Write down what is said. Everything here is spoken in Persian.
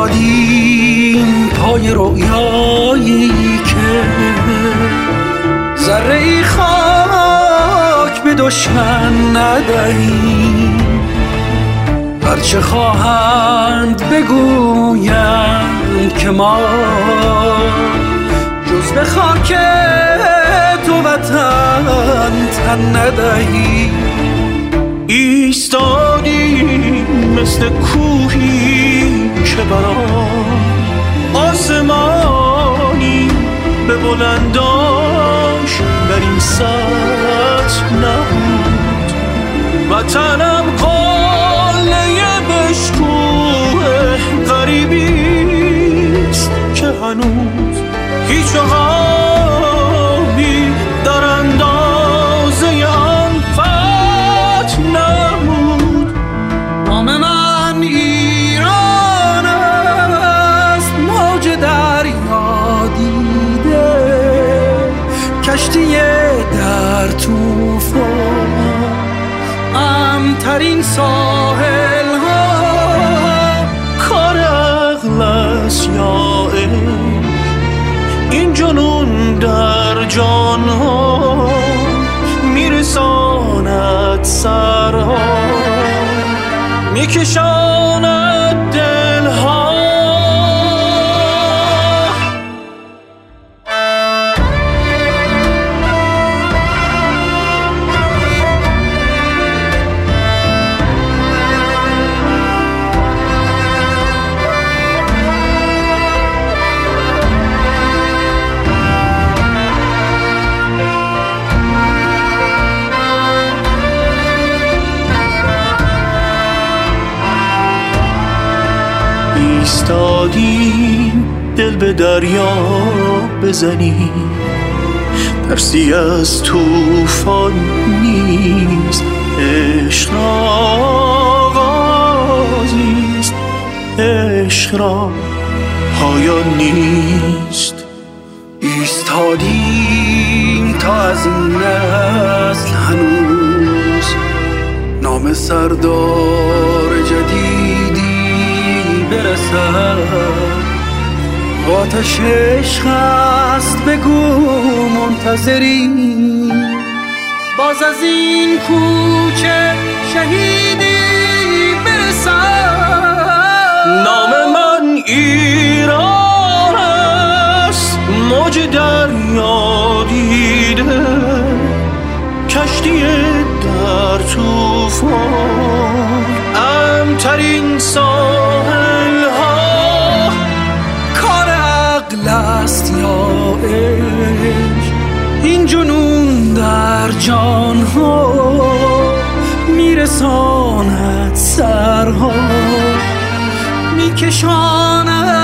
ایستادیم پای رویایی که ذره خاک به دشمن ندهیم. هرچه خواهند بگویند که ما جز به خاک تو وطن تن ندهیم. ایستادیم مثل کوهی که برام آسمانی به بلنداش در این سطح نبود. وطنم قله بشکوه غریبیست که هنوز هیچ عقابی در اندازه آن فتح نمود. نام من ایران است، موج دریا دیده، کشتی در طوفان، امترین ساحل ها. کار عقل است یا این جنون در جان ها میرساند سرها، میکشاند دل ها. ایستادیم دل به دریا بزنیم، ترسی از طوفان نیست. عشق را آغازیست، عشق را پایان نیست. ایستادیم تا از این نسل هنوز نام سردار جدیدی برسد. آتش عشق است بگو منتظریم، باز از این کوچه شهیدی برسد. نام من ایران است، موج دریا دیده، کشتی در طوفان، امترین ساحل ها. کار عقل است یا عشق، این جنون در جان ها میرساند سرها، میکشاند